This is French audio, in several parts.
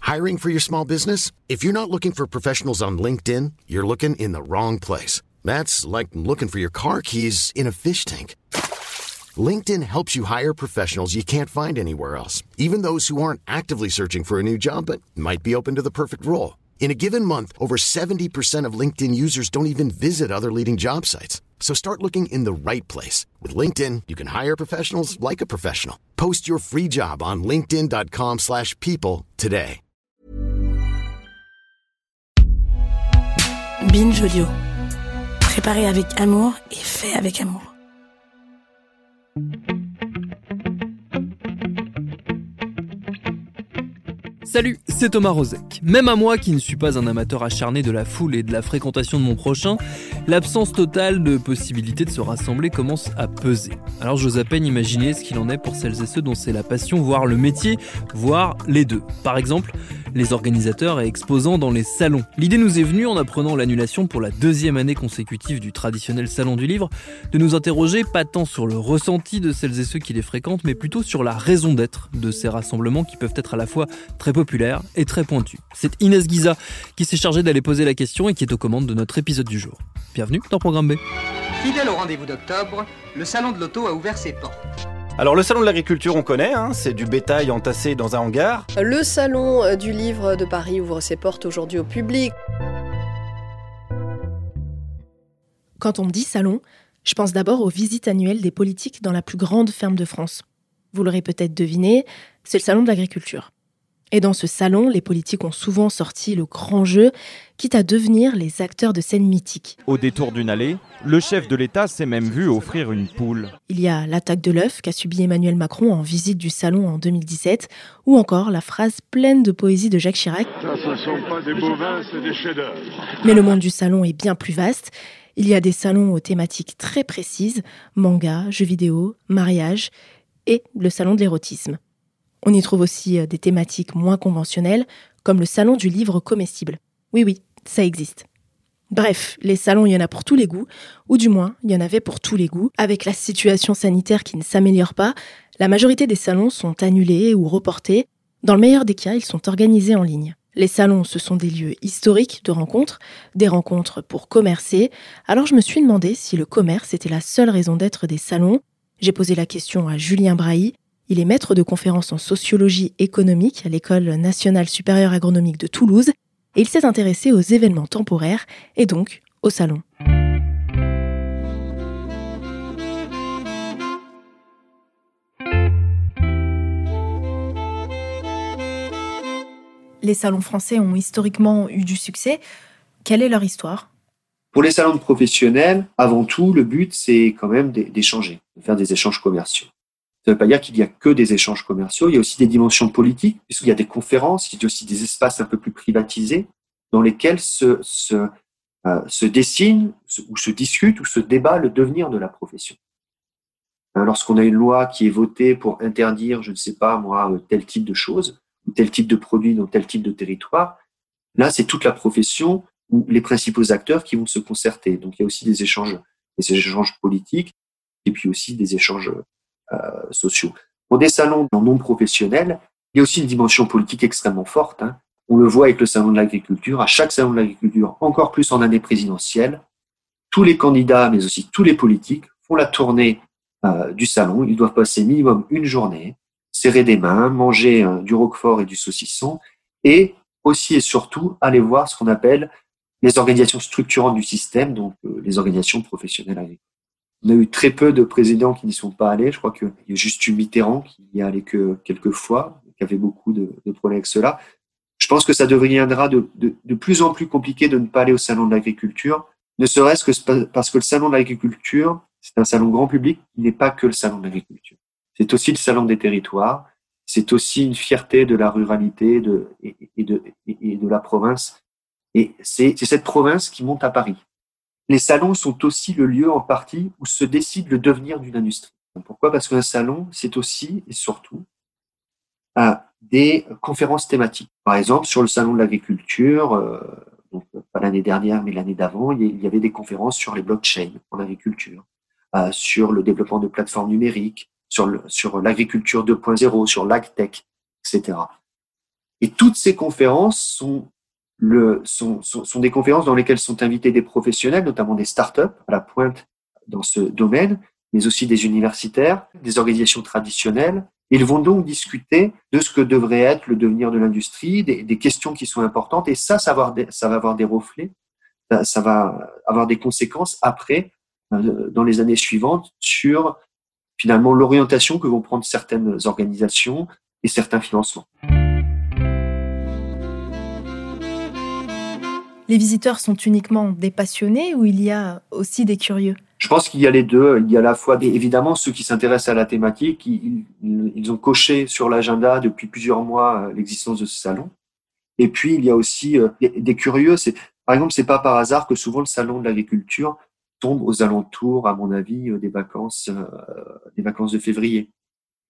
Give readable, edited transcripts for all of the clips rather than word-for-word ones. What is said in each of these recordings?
Hiring for your small business? If you're not looking for professionals on LinkedIn, you're looking in the wrong place. That's like looking for your car keys in a fish tank. LinkedIn helps you hire professionals you can't find anywhere else, even those who aren't actively searching for a new job but might be open to the perfect role. In a given month, over 70% of LinkedIn users don't even visit other leading job sites. So start looking in the right place. With LinkedIn, you can hire professionals like a professional. Post your free job on linkedin.com/people today. Binge Audio. Préparé avec amour et fait avec amour. Salut, c'est Thomas Rozek. Même à moi qui ne suis pas un amateur acharné de la foule et de la fréquentation de mon prochain, l'absence totale de possibilité de se rassembler commence à peser. Alors j'ose à peine imaginer ce qu'il en est pour celles et ceux dont c'est la passion, voire le métier, voire les deux. Par exemple, les organisateurs et exposants dans les salons. L'idée nous est venue en apprenant l'annulation pour la 2e année consécutive du traditionnel salon du livre, de nous interroger pas tant sur le ressenti de celles et ceux qui les fréquentent, mais plutôt sur la raison d'être de ces rassemblements qui peuvent être à la fois très populaire et très pointu. C'est Inès Guiza qui s'est chargée d'aller poser la question et qui est aux commandes de notre épisode du jour. Bienvenue dans Programme B. Fidèle au rendez-vous d'octobre, le salon de l'auto a ouvert ses portes. Alors le salon de l'agriculture, on connaît, c'est du bétail entassé dans un hangar. Le salon du livre de Paris ouvre ses portes aujourd'hui au public. Quand on me dit salon, je pense d'abord aux visites annuelles des politiques dans la plus grande ferme de France. Vous l'aurez peut-être deviné, c'est le salon de l'agriculture. Et dans ce salon, les politiques ont souvent sorti le grand jeu, quitte à devenir les acteurs de scènes mythiques. Au détour d'une allée, le chef de l'État s'est même vu offrir une poule. Il y a l'attaque de l'œuf qu'a subi Emmanuel Macron en visite du salon en 2017, ou encore la phrase pleine de poésie de Jacques Chirac. Ça, ce ne sont pas des bovins, c'est des chefs-d'œuvre. Mais le monde du salon est bien plus vaste. Il y a des salons aux thématiques très précises, manga, jeux vidéo, mariage, et le salon de l'érotisme. On y trouve aussi des thématiques moins conventionnelles, comme le salon du livre comestible. Oui, ça existe. Bref, les salons, il y en a pour tous les goûts, ou du moins, il y en avait pour tous les goûts. Avec la situation sanitaire qui ne s'améliore pas, la majorité des salons sont annulés ou reportés. Dans le meilleur des cas, ils sont organisés en ligne. Les salons, ce sont des lieux historiques de rencontres, des rencontres pour commercer. Alors je me suis demandé si le commerce était la seule raison d'être des salons. J'ai posé la question à Julien Brailly. Il est maître de conférences en sociologie économique à l'École nationale supérieure agronomique de Toulouse et il s'est intéressé aux événements temporaires et donc aux salons. Les salons français ont historiquement eu du succès. Quelle est leur histoire ? Pour les salons de professionnels, avant tout, le but, c'est quand même d'échanger, de faire des échanges commerciaux. Ça ne veut pas dire qu'il n'y a que des échanges commerciaux, il y a aussi des dimensions politiques, puisqu'il y a des conférences, il y a aussi des espaces un peu plus privatisés dans lesquels se dessine ou se discute ou se débat le devenir de la profession. Lorsqu'on a une loi qui est votée pour interdire, je ne sais pas moi, tel type de choses, ou tel type de produit dans tel type de territoire, là c'est toute la profession ou les principaux acteurs qui vont se concerter. Donc il y a aussi des échanges politiques et puis aussi des échanges sociaux. Pour des salons non professionnels, il y a aussi une dimension politique extrêmement forte. On le voit avec le salon de l'agriculture. À chaque salon de l'agriculture, encore plus en année présidentielle, tous les candidats, mais aussi tous les politiques, font la tournée du salon. Ils doivent passer minimum une journée, serrer des mains, manger du roquefort et du saucisson, et aussi et surtout aller voir ce qu'on appelle les organisations structurantes du système, donc les organisations professionnelles agricoles. On a eu très peu de présidents qui n'y sont pas allés. Je crois qu'il y a juste eu Mitterrand qui y est allé que quelques fois, qui avait beaucoup de problèmes avec cela. Je pense que ça deviendra de plus en plus compliqué de ne pas aller au salon de l'agriculture, ne serait-ce que parce que le salon de l'agriculture, c'est un salon grand public, il n'est pas que le salon de l'agriculture. C'est aussi le salon des territoires, c'est aussi une fierté de la ruralité et de la province. Et c'est cette province qui monte à Paris. Les salons sont aussi le lieu en partie où se décide le devenir d'une industrie. Pourquoi ? Parce qu'un salon, c'est aussi et surtout des conférences thématiques. Par exemple, sur le salon de l'agriculture, donc pas l'année dernière, mais l'année d'avant, il y avait des conférences sur les blockchains en agriculture, sur le développement de plateformes numériques, sur l'agriculture 2.0, sur l'agtech, etc. Et toutes ces conférences sont des conférences dans lesquelles sont invités des professionnels, notamment des startups à la pointe dans ce domaine, mais aussi des universitaires, des organisations traditionnelles. Ils vont donc discuter de ce que devrait être le devenir de l'industrie, des questions qui sont importantes, et ça va avoir des reflets, ça va avoir des conséquences après, dans les années suivantes, sur finalement l'orientation que vont prendre certaines organisations et certains financements. Les visiteurs sont uniquement des passionnés ou il y a aussi des curieux ? Je pense qu'il y a les deux. Il y a à la fois, évidemment, ceux qui s'intéressent à la thématique. Ils ont coché sur l'agenda depuis plusieurs mois l'existence de ce salon. Et puis, il y a aussi des curieux. Par exemple, c'est pas par hasard que souvent le salon de l'agriculture tombe aux alentours, à mon avis, des vacances de février. Pourquoi ?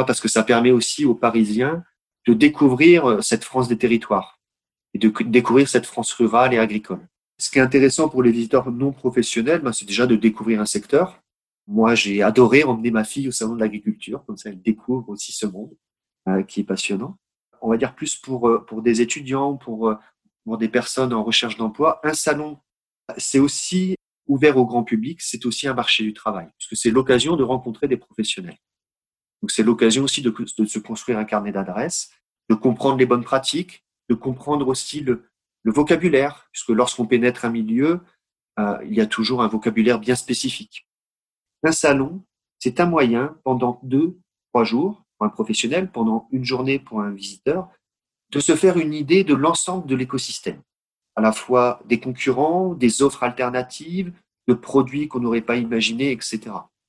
Parce que ça permet aussi aux Parisiens de découvrir cette France des territoires et de découvrir cette France rurale et agricole. Ce qui est intéressant pour les visiteurs non professionnels, c'est déjà de découvrir un secteur. Moi, j'ai adoré emmener ma fille au salon de l'agriculture, comme ça elle découvre aussi ce monde qui est passionnant. On va dire plus pour des étudiants, pour des personnes en recherche d'emploi. Un salon, c'est aussi ouvert au grand public, c'est aussi un marché du travail, puisque c'est l'occasion de rencontrer des professionnels. Donc c'est l'occasion aussi de se construire un carnet d'adresses, de comprendre les bonnes pratiques, de comprendre aussi le vocabulaire, puisque lorsqu'on pénètre un milieu, il y a toujours un vocabulaire bien spécifique. Un salon, c'est un moyen, pendant 2-3 jours, pour un professionnel, pendant une journée pour un visiteur, de se faire une idée de l'ensemble de l'écosystème, à la fois des concurrents, des offres alternatives, de produits qu'on n'aurait pas imaginés, etc.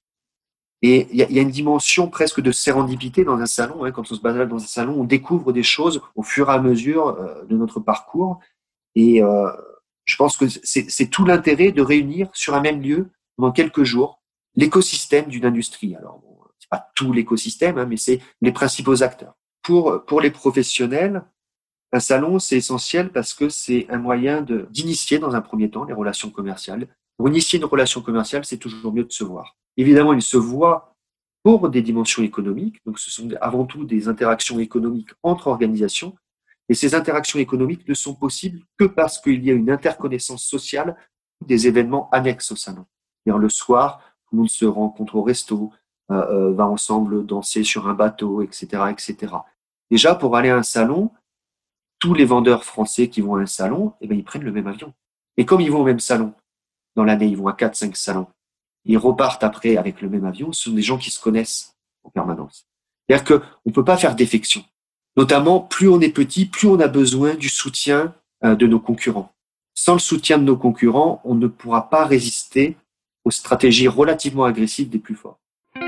Et il y a une dimension presque de sérendipité dans un salon. Quand on se balade dans un salon, on découvre des choses au fur et à mesure de notre parcours. Et je pense que c'est tout l'intérêt de réunir sur un même lieu, pendant quelques jours, l'écosystème d'une industrie. Alors, c'est pas tout l'écosystème, mais c'est les principaux acteurs. Pour les professionnels, un salon, c'est essentiel parce que c'est un moyen d'initier dans un premier temps les relations commerciales. Pour initier une relation commerciale, c'est toujours mieux de se voir. Évidemment, ils se voient pour des dimensions économiques. Donc, ce sont avant tout des interactions économiques entre organisations. Et ces interactions économiques ne sont possibles que parce qu'il y a une interconnaissance sociale des événements annexes au salon. C'est-à-dire le soir, tout le monde se rencontre au resto, va ensemble danser sur un bateau, etc., etc. Déjà, pour aller à un salon, tous les vendeurs français qui vont à un salon, ils prennent le même avion. Et comme ils vont au même salon, dans l'année, ils vont à 4-5 salons. Ils repartent après avec le même avion. Ce sont des gens qui se connaissent en permanence. C'est-à-dire qu'on ne peut pas faire défection. Notamment, plus on est petit, plus on a besoin du soutien de nos concurrents. Sans le soutien de nos concurrents, on ne pourra pas résister aux stratégies relativement agressives des plus forts.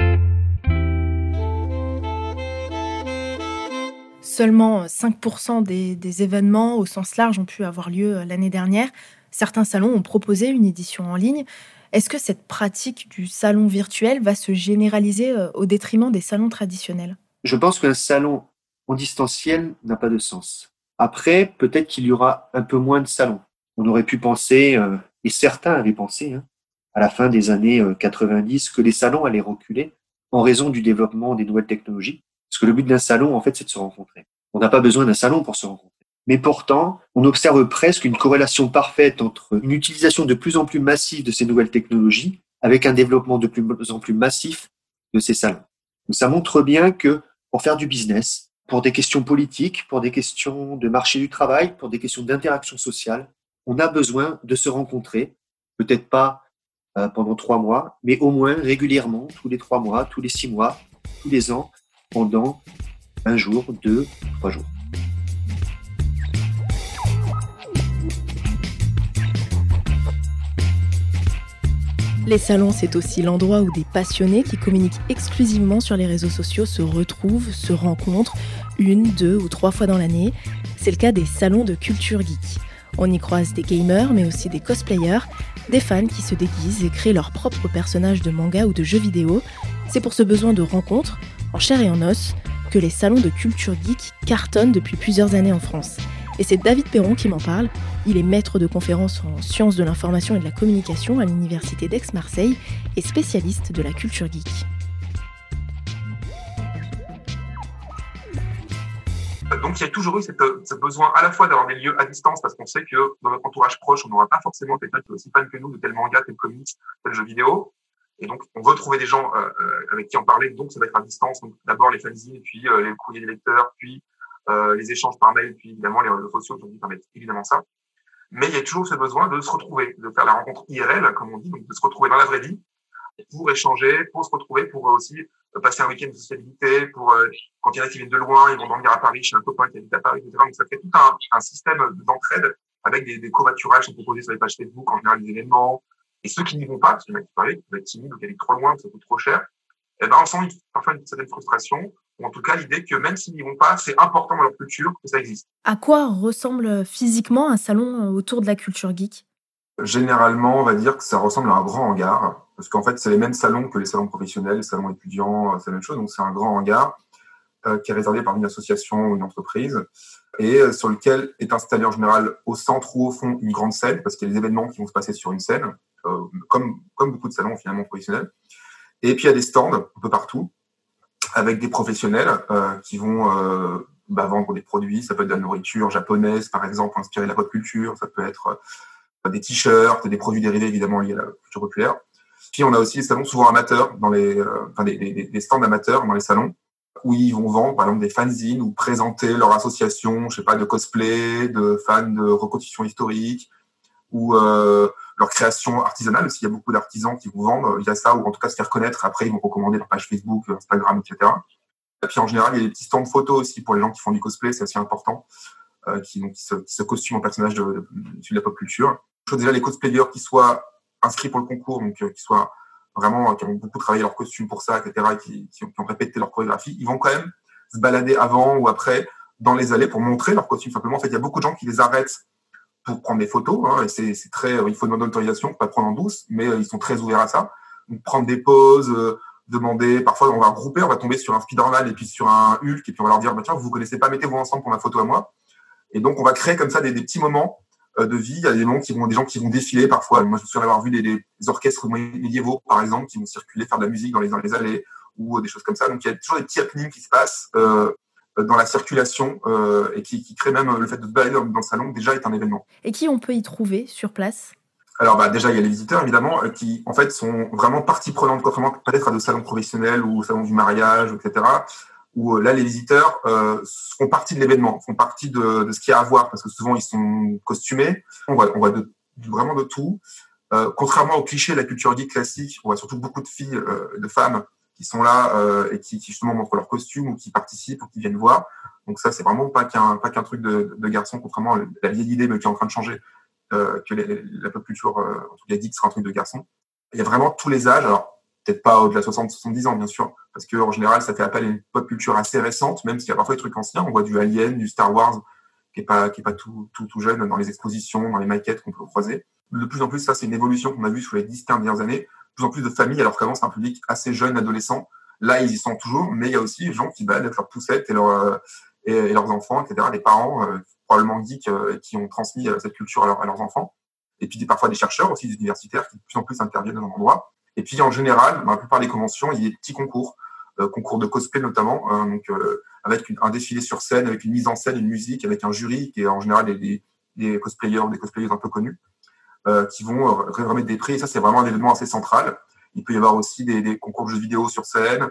Seulement 5% des événements au sens large ont pu avoir lieu l'année dernière. Certains salons ont proposé une édition en ligne. Est-ce que cette pratique du salon virtuel va se généraliser au détriment des salons traditionnels ? Je pense qu'un salon en distanciel n'a pas de sens. Après, peut-être qu'il y aura un peu moins de salons. On aurait pu penser, et certains avaient pensé, à la fin des années 90, que les salons allaient reculer en raison du développement des nouvelles technologies. Parce que le but d'un salon, en fait, c'est de se rencontrer. On n'a pas besoin d'un salon pour se rencontrer. Mais pourtant, on observe presque une corrélation parfaite entre une utilisation de plus en plus massive de ces nouvelles technologies avec un développement de plus en plus massif de ces salons. Donc, ça montre bien que pour faire du business, pour des questions politiques, pour des questions de marché du travail, pour des questions d'interaction sociale, on a besoin de se rencontrer, peut-être pas pendant 3 mois, mais au moins régulièrement, tous les 3 mois, tous les 6 mois, tous les ans, pendant 1 jour, 2, 3 jours. Les salons, c'est aussi l'endroit où des passionnés qui communiquent exclusivement sur les réseaux sociaux se retrouvent, se rencontrent 1, 2 ou 3 fois dans l'année. C'est le cas des salons de culture geek. On y croise des gamers, mais aussi des cosplayers, des fans qui se déguisent et créent leurs propres personnages de manga ou de jeux vidéo. C'est pour ce besoin de rencontre, en chair et en os, que les salons de culture geek cartonnent depuis plusieurs années en France. Et c'est David Perron qui m'en parle. Il est maître de conférences en sciences de l'information et de la communication à l'université d'Aix-Marseille et spécialiste de la culture geek. Donc, il y a toujours eu ce besoin à la fois d'avoir des lieux à distance, parce qu'on sait que dans notre entourage proche, on n'aura pas forcément quelqu'un qui est aussi fan que nous de tel manga, tel comics, tel jeu vidéo. Et donc, on veut trouver des gens avec qui en parler. Donc, ça va être à distance. Donc, d'abord les fanzines, puis les courriers des lecteurs, puis les échanges par mail, puis évidemment les réseaux sociaux aujourd'hui permettent évidemment ça. Mais il y a toujours ce besoin de se retrouver, de faire la rencontre IRL, comme on dit, donc de se retrouver dans la vraie vie, pour échanger, pour se retrouver, pour aussi passer un week-end de sociabilité, pour quand il y en a qui viennent de loin, ils vont dormir à Paris chez un copain qui habite à Paris, etc. Donc ça fait tout un système d'entraide avec des covoiturages qui sont proposés sur les pages Facebook, en général des événements. Et ceux qui n'y vont pas, parce qu'il y en a qui parlent, qui vont être timides ou qui habitent trop loin, que ça coûte trop cher, eh ben, on sent parfois une certaine frustration, ou en tout cas l'idée que même s'ils n'y vont pas, c'est important dans leur culture que ça existe. À quoi ressemble physiquement un salon autour de la culture geek ? Généralement, on va dire que ça ressemble à un grand hangar, parce qu'en fait, c'est les mêmes salons que les salons professionnels, les salons étudiants, c'est la même chose. Donc, c'est un grand hangar qui est réservé par une association ou une entreprise et sur lequel est installé en général au centre ou au fond une grande scène, parce qu'il y a des événements qui vont se passer sur une scène, comme beaucoup de salons finalement professionnels. Et puis, il y a des stands un peu partout avec des professionnels qui vont vendre des produits. Ça peut être de la nourriture japonaise, par exemple, inspirée de la pop culture. Ça peut être des t-shirts, des produits dérivés évidemment liés à la culture populaire. Puis on a aussi des salons souvent amateurs, des stands amateurs dans les salons, où ils vont vendre par exemple des fanzines ou présenter leur association, je sais pas, de cosplay, de fans de reconstitution historique, ou leur création artisanale aussi. Il y a beaucoup d'artisans qui vont vendre via ça, ou en tout cas se faire connaître. Après, ils vont recommander leur page Facebook, Instagram, etc. Et puis en général, il y a des petits stands photos aussi pour les gens qui font du cosplay, c'est assez important, qui se costument en personnage de la pop culture. Il faut déjà les cosplayers qui soient inscrits pour le concours, donc qui soient vraiment, qui ont beaucoup travaillé leur costume pour ça, etc., et qui ont répété leur chorégraphie. Ils vont quand même se balader avant ou après dans les allées pour montrer leur costume. Simplement, en fait, il y a beaucoup de gens qui les arrêtent pour prendre des photos, hein, et c'est très, il faut demander l'autorisation, pas prendre en douce, mais ils sont très ouverts à ça. Donc, prendre des pauses, demander, parfois on va regrouper, on va tomber sur un Spider-Man et puis sur un Hulk, et puis on va leur dire, tiens, vous connaissez pas, mettez-vous ensemble pour ma photo à moi. Et donc, on va créer comme ça des petits moments de vie. Il y a des gens qui vont défiler parfois. Moi, je me souviens d'avoir vu des orchestres médiévaux, par exemple, qui vont circuler, faire de la musique dans les allées, ou des choses comme ça. Donc, il y a toujours des petits happenings qui se passent dans la circulation et qui créent même le fait de se balader dans le salon, déjà est un événement. Et qui on peut y trouver sur place ? Alors, déjà, il y a les visiteurs, évidemment, qui, en fait, sont vraiment partie prenante, contrairement peut-être à des salons professionnels ou au salon du mariage, etc., où là, les visiteurs font partie de l'événement, font partie de ce qu'il y a à voir, parce que souvent, ils sont costumés. On voit vraiment de tout. Contrairement aux clichés de la culture geek classique, on voit surtout beaucoup de filles, de femmes qui sont là et qui justement montrent leur costume ou qui participent ou qui viennent voir. Donc ça, c'est vraiment pas qu'un truc de garçon, contrairement à la vieille idée mais qui est en train de changer, que la pop culture, en tout cas geek, sera un truc de garçon. Il y a vraiment tous les âges. Alors, peut-être pas au-delà de 60-70 ans, bien sûr, parce qu'en général, ça fait appel à une pop culture assez récente, même s'il y a parfois des trucs anciens. On voit du Alien, du Star Wars, qui est pas tout jeune dans les expositions, dans les maquettes qu'on peut croiser. De plus en plus, ça, c'est une évolution qu'on a vue sur les 10-15 dernières années. De plus en plus de familles, alors qu'avant, c'est un public assez jeune, adolescent. Là, ils y sont toujours, mais il y a aussi des gens qui baladent avec leurs poussettes et leurs enfants, etc., des parents, probablement geeks, qui ont transmis cette culture à leurs enfants. Et puis, parfois des chercheurs aussi, des universitaires, qui de plus en plus interviennent dans l'endroit. Et puis, en général, dans la plupart des conventions, il y a des petits concours de cosplay notamment, avec un défilé sur scène, avec une mise en scène, une musique, avec un jury qui est en général des cosplayers ou des cosplayeuses un peu connus, qui vont remettre des prix. Et ça, c'est vraiment un événement assez central. Il peut y avoir aussi des concours de jeux vidéo sur scène,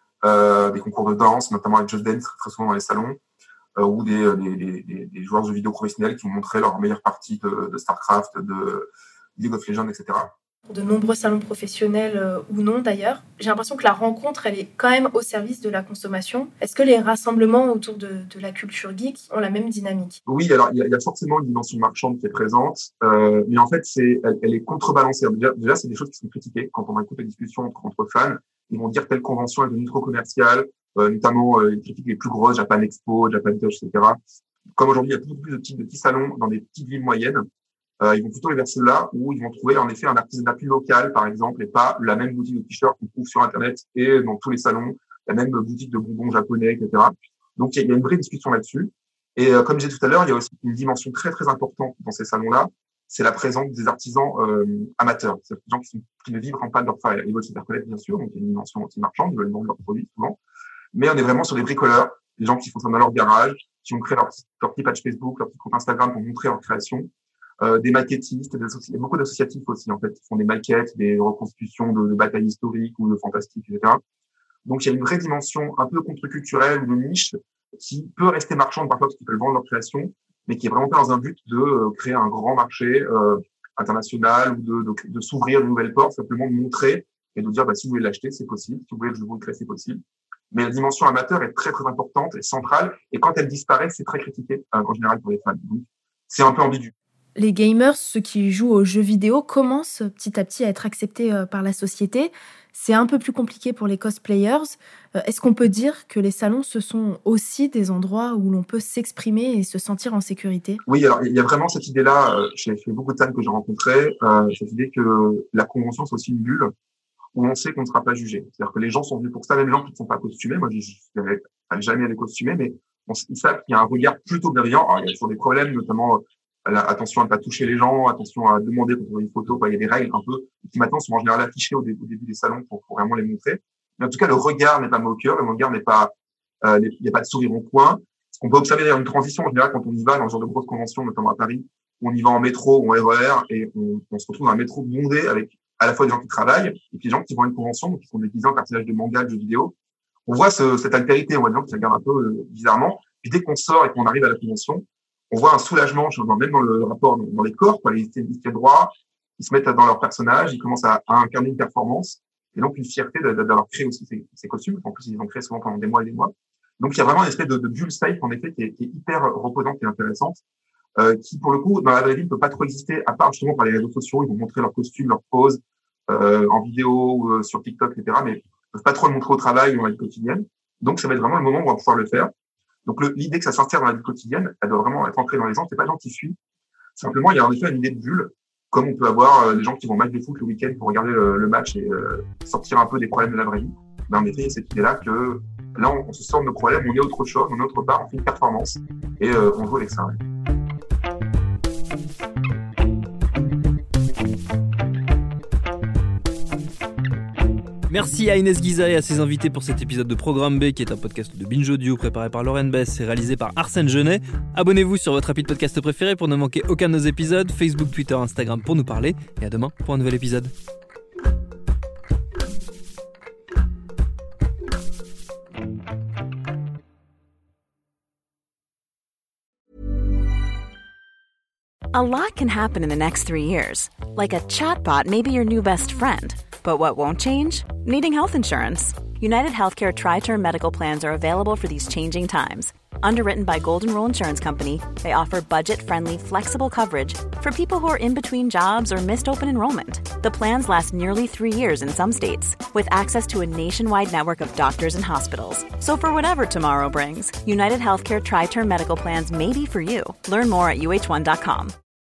des concours de danse, notamment avec Just Dance, très souvent dans les salons, ou des joueurs de jeux vidéo professionnels qui vont montrer leur meilleure partie de StarCraft, de League of Legends, etc. De nombreux salons professionnels ou non d'ailleurs, j'ai l'impression que la rencontre, elle est quand même au service de la consommation. Est-ce que les rassemblements autour de la culture geek ont la même dynamique ? Oui, alors il y a forcément une dimension marchande qui est présente, mais en fait, elle est contrebalancée. Déjà, c'est des choses qui sont critiquées quand on écoute les discussions entre fans. Ils vont dire telle convention est devenue trop commerciale, notamment les critiques les plus grosses, Japan Expo, Japan Touch, etc. Comme aujourd'hui, il y a beaucoup plus de petits salons dans des petites villes moyennes. Ils vont plutôt aller vers ceux-là où ils vont trouver en effet un artisanat plus local, par exemple, et pas la même boutique de t-shirts qu'on trouve sur Internet et dans tous les salons, la même boutique de bonbons japonais, etc. Donc, il y a une vraie discussion là-dessus. Et comme je disais tout à l'heure, il y a aussi une dimension très, très importante dans ces salons-là, c'est la présence des artisans amateurs. C'est des gens qui ne vivent pas de leur travail. Ils veulent se faire connaître, bien sûr, donc il y a une dimension aussi marchande, ils veulent vendre leurs produits souvent. Mais on est vraiment sur des bricoleurs des gens qui font ça dans leur garage, qui ont créé leur petit page Facebook, leur petit compte Instagram pour montrer leur création. Des maquettistes, il y a beaucoup d'associatifs aussi, en fait, qui font des maquettes, des reconstitutions de batailles historiques ou de fantastiques, etc. Donc, il y a une vraie dimension un peu contre-culturelle ou de niche qui peut rester marchande parfois parce qu'ils peuvent vendre leur création, mais qui est vraiment pas dans un but de créer un grand marché international ou de s'ouvrir de nouvelles portes, simplement de montrer et de dire, si vous voulez l'acheter, c'est possible, si vous voulez que je vous le crée, c'est possible. Mais la dimension amateur est très, très importante et centrale, et quand elle disparaît, c'est très critiqué, en général, pour les fans. Donc, c'est un peu ambigu. Les gamers, ceux qui jouent aux jeux vidéo, commencent petit à petit à être acceptés par la société. C'est un peu plus compliqué pour les cosplayers. Est-ce qu'on peut dire que les salons, ce sont aussi des endroits où l'on peut s'exprimer et se sentir en sécurité ? Oui, alors il y a vraiment cette idée-là, chez beaucoup de fans que j'ai rencontrés, cette idée que la convention, c'est aussi une bulle où on sait qu'on ne sera pas jugé. C'est-à-dire que les gens sont venus pour ça, même les gens qui ne sont pas costumés. Moi, je n'allais jamais les costumer, mais ils savent qu'il y a un regard plutôt bienveillant. Alors, il y a toujours des problèmes, notamment attention à ne pas toucher les gens, attention à demander quand on veut une photo. Il y a des règles un peu qui maintenant sont en général affichées au début des salons pour vraiment les montrer. Mais en tout cas, le regard n'est pas moqueur, le regard n'est pas, il n'y a pas de sourire en coin. Ce qu'on peut observer d'ailleurs une transition en général quand on y va dans ce genre de grosses conventions, notamment à Paris, où on y va en métro ou en RER et on se retrouve dans un métro bondé avec à la fois des gens qui travaillent et puis des gens qui vont à une convention, donc qui sont déguisés en personnages de manga, de jeux vidéo. On voit cette altérité, on voit des gens qui se regardent un peu bizarrement. Puis dès qu'on sort et qu'on arrive à la convention, on voit un soulagement, même dans le rapport dans les corps, ils tiennent droit, ils se mettent dans leur personnage, ils commencent à incarner une performance, et donc une fierté d'avoir créé aussi ces costumes. En plus, ils ont créé souvent pendant des mois et des mois. Donc, il y a vraiment une espèce de bulle safe, en effet, qui est hyper reposante et intéressante, qui, pour le coup, dans la vraie vie, ne peut pas trop exister, à part justement par les réseaux sociaux. Ils vont montrer leurs costumes, leurs poses, en vidéo ou sur TikTok, etc., mais ils ne peuvent pas trop le montrer au travail ou dans la vie quotidienne. Donc, ça va être vraiment le moment où on va pouvoir le faire. Donc, l'idée que ça s'insère dans la vie quotidienne, elle doit vraiment être ancrée dans les gens. C'est pas les gens qui suivent. Simplement, il y a en effet une idée de bulle, comme on peut avoir des gens qui vont au match de foot le week-end pour regarder le match et sortir un peu des problèmes de la vraie vie. Ben, en effet, il y a cette idée-là que là, on se sort de nos problèmes, on est autre chose, on est autre part, on fait une performance et on joue avec ça. Ouais. Merci à Inès Guiza et à ses invités pour cet épisode de Programme B, qui est un podcast de Binge Audio préparé par Lauren Bess et réalisé par Arsène Genet. Abonnez-vous sur votre appli de podcast préféré pour ne manquer aucun de nos épisodes, Facebook, Twitter, Instagram pour nous parler, et à demain pour un nouvel épisode. A lot can happen in the next 3 years. Like a chatbot may be your new best friend. But what won't change? Needing health insurance. United Healthcare Tri-Term Medical Plans are available for these changing times. Underwritten by Golden Rule Insurance Company, they offer budget-friendly, flexible coverage for people who are in between jobs or missed open enrollment. The plans last nearly 3 years in some states, with access to a nationwide network of doctors and hospitals. So for whatever tomorrow brings, United Healthcare Tri-Term Medical Plans may be for you. Learn more at uh1.com.